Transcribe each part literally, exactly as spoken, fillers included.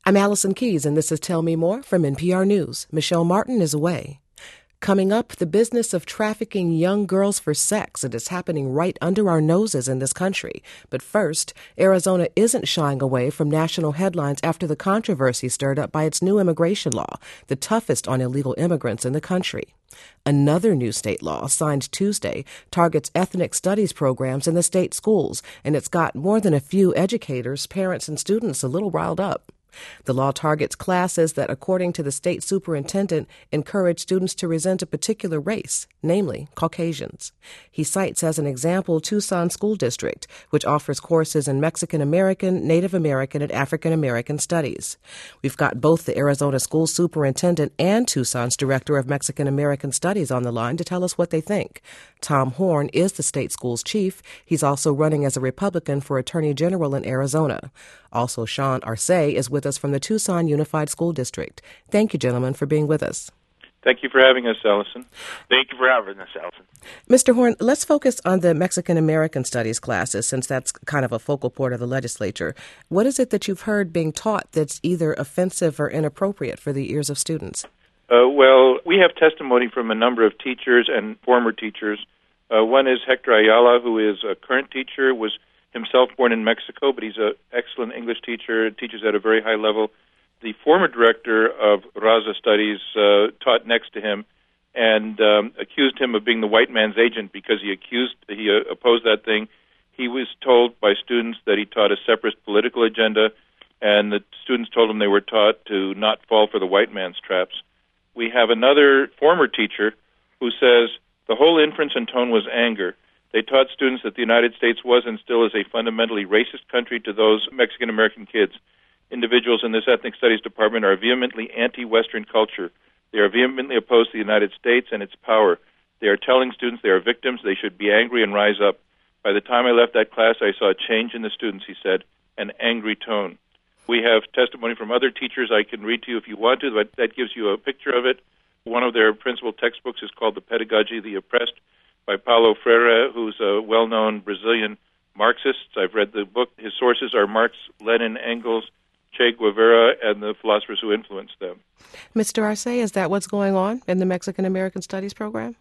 I'm Allison Keyes, and this is Tell Me More from N P R News. Michelle Martin is away. Coming up, the business of trafficking young girls for sex. It is happening right under our noses in this country. But first, Arizona isn't shying away from national headlines after the controversy stirred up by its new immigration law, the toughest on illegal immigrants in the country. Another new state law, signed Tuesday, targets ethnic studies programs in the state schools, and it's got more than a few educators, parents, and students a little riled up. The law targets classes that, according to the state superintendent, encourage students to resent a particular race, namely Caucasians. He cites as an example Tucson School District, which offers courses in Mexican American, Native American, and African American studies. We've got both the Arizona School Superintendent and Tucson's Director of Mexican American Studies on the line to tell us what they think. Tom Horne is the state school's chief. He's also running as a Republican for Attorney General in Arizona. Also, Sean Arce is with us from the Tucson Unified School District. Thank you, gentlemen, for being with us. Thank you for having us, Allison. Thank you for having us, Allison. Mister Horne, let's focus on the Mexican American Studies classes, since that's kind of a focal point of the legislature. What is it that you've heard being taught that's either offensive or inappropriate for the ears of students? Uh, well, we have testimony from a number of teachers and former teachers. Uh, one is Hector Ayala, who is a current teacher, was himself born in Mexico, but he's an excellent English teacher, teaches at a very high level. The former director of Raza Studies uh, taught next to him and um, accused him of being the white man's agent because he accused he uh, opposed that thing. He was told by students that he taught a separatist political agenda, and the students told him they were taught to not fall for the white man's traps. We have another former teacher who says the whole inference and tone was anger. They taught students that the United States was and still is a fundamentally racist country to those Mexican-American kids. Individuals in this ethnic studies department are vehemently anti-Western culture. They are vehemently opposed to the United States and its power. They are telling students they are victims, they should be angry and rise up. By the time I left that class, I saw a change in the students, he said, an angry tone. We have testimony from other teachers I can read to you if you want to, but that gives you a picture of it. One of their principal textbooks is called The Pedagogy of the Oppressed, by Paulo Freire, who's a well-known Brazilian Marxist. I've read the book. His sources are Marx, Lenin, Engels, Che Guevara, and the philosophers who influenced them. Mister Arce, is that what's going on in the Mexican American Studies program?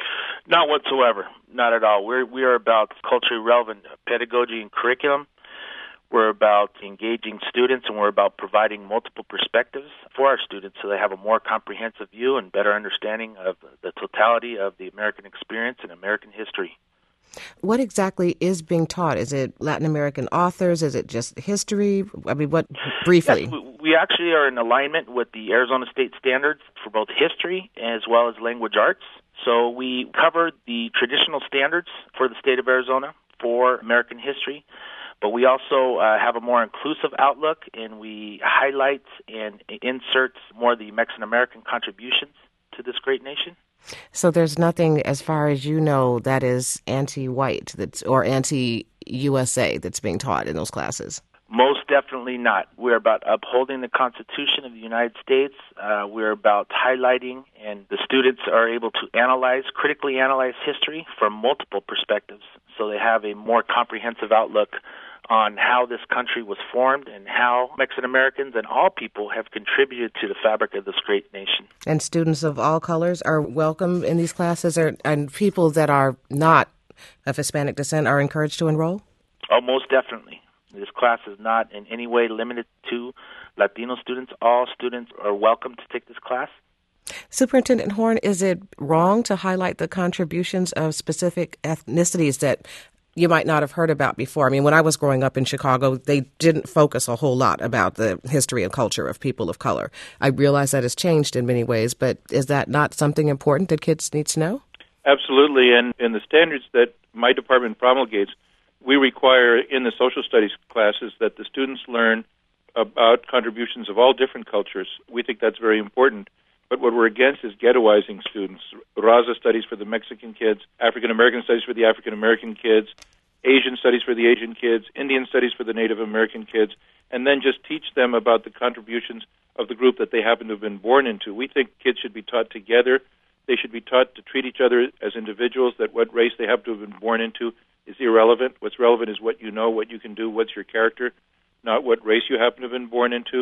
Not whatsoever. Not at all. We're, we are about culturally relevant pedagogy and curriculum. We're about engaging students, and we're about providing multiple perspectives for our students so they have a more comprehensive view and better understanding of the totality of the American experience and American history. What exactly is being taught? Is it Latin American authors? Is it just history? I mean, what, briefly? Yes, we, we actually are in alignment with the Arizona State Standards for both history as well as language arts. So we cover the traditional standards for the state of Arizona for American history. But we also uh, have a more inclusive outlook, and we highlight and insert more of the Mexican-American contributions to this great nation. So there's nothing, as far as you know, that is anti-white that's or anti-U S A that's being taught in those classes? Most definitely not. We're about upholding the Constitution of the United States. Uh, we're about highlighting, and the students are able to analyze, critically analyze history from multiple perspectives, so they have a more comprehensive outlook on how this country was formed and how Mexican Americans and all people have contributed to the fabric of this great nation. And students of all colors are welcome in these classes, or, and people that are not of Hispanic descent are encouraged to enroll? Oh, most definitely. This class is not in any way limited to Latino students. All students are welcome to take this class. Superintendent Horne, is it wrong to highlight the contributions of specific ethnicities that you might not have heard about before? I mean, when I was growing up in Chicago, they didn't focus a whole lot about the history and culture of people of color. I realize that has changed in many ways, but is that not something important that kids need to know? Absolutely, and in the standards that my department promulgates, we require in the social studies classes that the students learn about contributions of all different cultures. We think that's very important. But what we're against is ghettoizing students. Raza studies for the Mexican kids, African American studies for the African American kids, Asian studies for the Asian kids, Indian studies for the Native American kids, and then just teach them about the contributions of the group that they happen to have been born into. We think kids should be taught together. They should be taught to treat each other as individuals, that what race they happen to have been born into is irrelevant. What's relevant is what you know, what you can do, what's your character, not what race you happen to have been born into.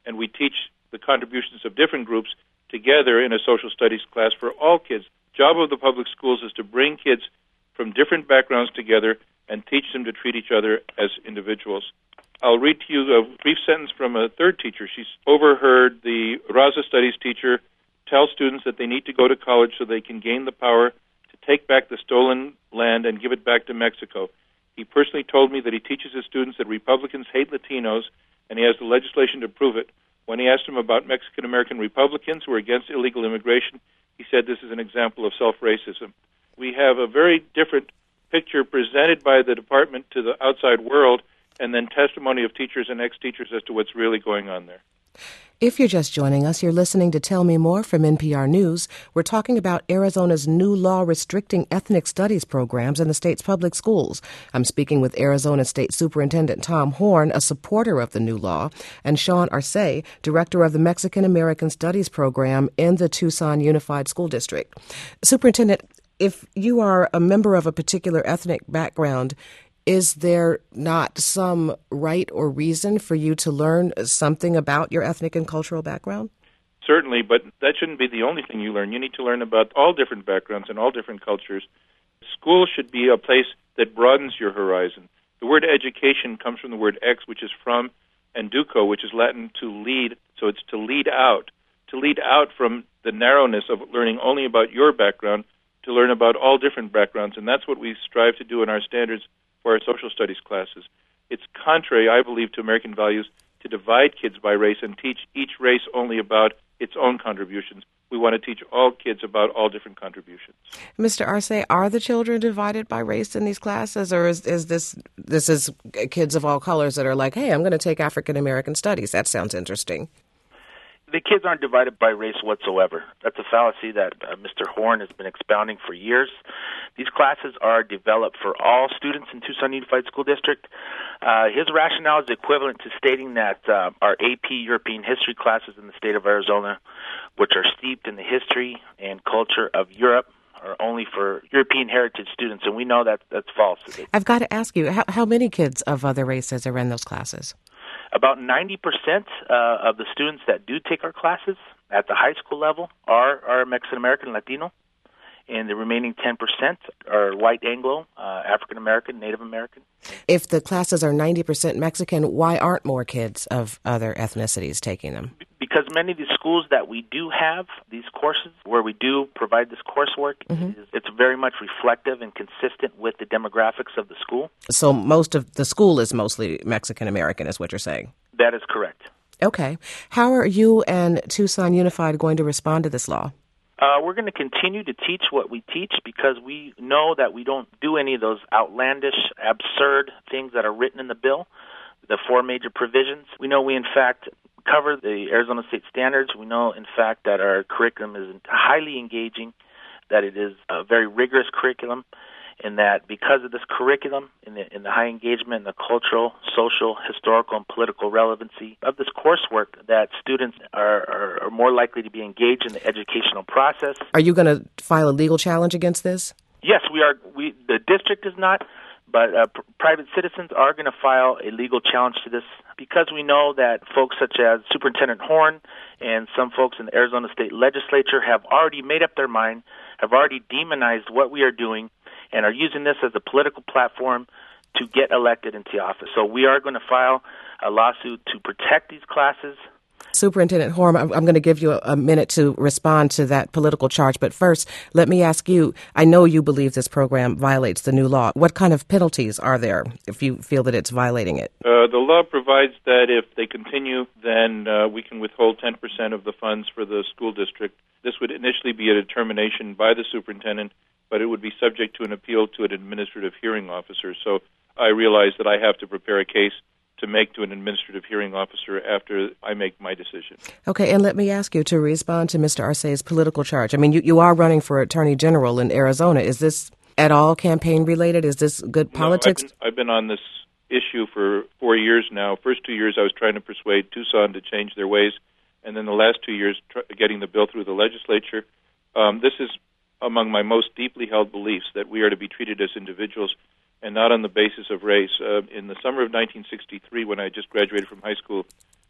and we teach the contributions of different groups together in a social studies class for all kids. Job of the public schools is to bring kids from different backgrounds together and teach them to treat each other as individuals. I'll read to you a brief sentence from a third teacher. She's overheard the Raza Studies teacher tell students that they need to go to college so they can gain the power to take back the stolen land and give it back to Mexico. He personally told me that he teaches his students that Republicans hate Latinos, and he has the legislation to prove it. When he asked him about Mexican-American Republicans who are against illegal immigration, he said this is an example of self-racism. We have a very different picture presented by the department to the outside world, and then testimony of teachers and ex-teachers as to what's really going on there. If you're just joining us, you're listening to Tell Me More from N P R News. We're talking about Arizona's new law restricting ethnic studies programs in the state's public schools. I'm speaking with Arizona State Superintendent Tom Horne, a supporter of the new law, and Sean Arce, director of the Mexican American Studies program in the Tucson Unified School District. Superintendent, if you are a member of a particular ethnic background, is there not some right or reason for you to learn something about your ethnic and cultural background? Certainly, but that shouldn't be the only thing you learn. You need to learn about all different backgrounds and all different cultures. School should be a place that broadens your horizon. The word education comes from the word ex, which is from, and duco, which is Latin to lead, so it's to lead out. To lead out from the narrowness of learning only about your background to learn about all different backgrounds, and that's what we strive to do in our standards for our social studies classes. It's contrary, I believe, to American values to divide kids by race and teach each race only about its own contributions. We want to teach all kids about all different contributions. Mister Arce, are the children divided by race in these classes, or is, is this this is kids of all colors that are like, hey, I'm going to take African American studies? That sounds interesting. The kids aren't divided by race whatsoever. That's a fallacy that uh, Mister Horne has been expounding for years. These classes are developed for all students in Tucson Unified School District. Uh, his rationale is equivalent to stating that uh, our A P European history classes in the state of Arizona, which are steeped in the history and culture of Europe, are only for European heritage students, and we know that that's false. I've got to ask you, how, how many kids of other races are in those classes? About ninety percent uh, of the students that do take our classes at the high school level are, are Mexican-American, Latino, and the remaining ten percent are white Anglo, uh, African-American, Native American. If the classes are ninety percent Mexican, why aren't more kids of other ethnicities taking them? Because many of the schools that we do have these courses, where we do provide this coursework, mm-hmm. it's very much reflective and consistent with the demographics of the school. So most of the school is mostly Mexican-American, is what you're saying? That is correct. Okay. How are you and Tucson Unified going to respond to this law? Uh, we're going to continue to teach what we teach because we know that we don't do any of those outlandish, absurd things that are written in the bill, the four major provisions. We know we, in fact, cover the Arizona State standards. We know, in fact, that our curriculum is highly engaging, that it is a very rigorous curriculum, and that because of this curriculum and the, and the high engagement and the cultural, social, historical, and political relevancy of this coursework, that students are, are, are more likely to be engaged in the educational process. Are you going to file a legal challenge against this? Yes, we are. We the district is not, but uh, pr- private citizens are going to file a legal challenge to this because we know that folks such as Superintendent Horne and some folks in the Arizona State Legislature have already made up their mind, have already demonized what we are doing, and are using this as a political platform to get elected into office. So we are going to file a lawsuit to protect these classes. Superintendent Horne, I'm going to give you a minute to respond to that political charge. But first, let me ask you, I know you believe this program violates the new law. What kind of penalties are there if you feel that it's violating it? Uh, the law provides that if they continue, then uh, we can withhold ten percent of the funds for the school district. This would initially be a determination by the superintendent, but it would be subject to an appeal to an administrative hearing officer. So I realize that I have to prepare a case to make to an administrative hearing officer after I make my decision. Okay, and let me ask you to respond to Mister Arce's political charge. I mean, you, you are running for Attorney General in Arizona. Is this at all campaign-related? Is this good politics? No, I've been, I've been on this issue for four years now. First two years I was trying to persuade Tucson to change their ways, and then the last two years tr- getting the bill through the legislature. Um, this is among my most deeply held beliefs, that we are to be treated as individuals and not on the basis of race. Uh, in the summer of nineteen sixty-three, when I just graduated from high school,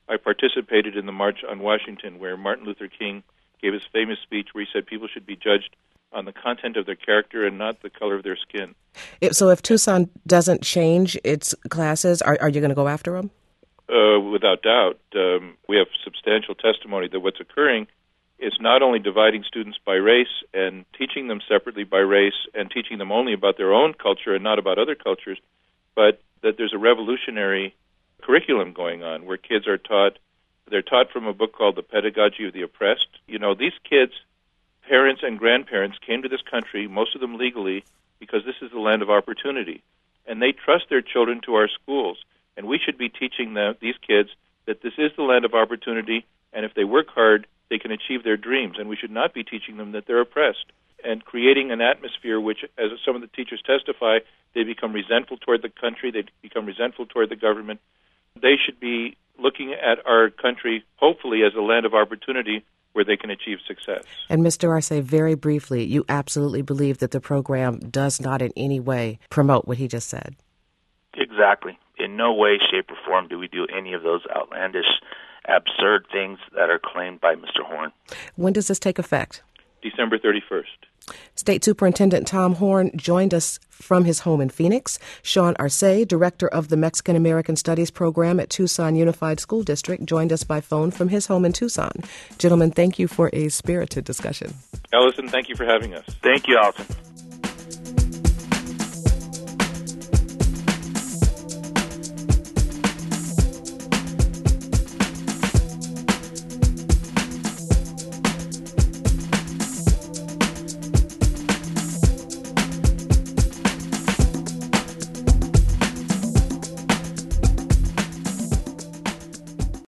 I participated in the March on Washington, where Martin Luther King gave his famous speech where he said people should be judged on the content of their character and not the color of their skin. If, so if Tucson doesn't change its classes, are, are you going to go after them? Uh, without doubt. Um, we have substantial testimony that what's occurring is not only dividing students by race and teaching them separately by race and teaching them only about their own culture and not about other cultures, but that there's a revolutionary curriculum going on where kids are taught, they're taught from a book called The Pedagogy of the Oppressed. You know, these kids, parents and grandparents, came to this country, most of them legally, because this is the land of opportunity. And they trust their children to our schools. And we should be teaching them, these kids that this is the land of opportunity, and if they work hard, they can achieve their dreams. And we should not be teaching them that they're oppressed. And creating an atmosphere which, as some of the teachers testify, they become resentful toward the country, they become resentful toward the government. They should be looking at our country, hopefully, as a land of opportunity where they can achieve success. And Mister Arce, very briefly, you absolutely believe that the program does not in any way promote what he just said? Exactly. In no way, shape, or form do we do any of those outlandish, absurd things that are claimed by Mister Horn. When does this take effect? December thirty-first. State Superintendent Tom Horn joined us from his home in Phoenix. Sean Arce, director of the Mexican American Studies program at Tucson Unified School District, joined us by phone from his home in Tucson. Gentlemen, thank you for a spirited discussion. Allison, thank you for having us. Thank you, Allison.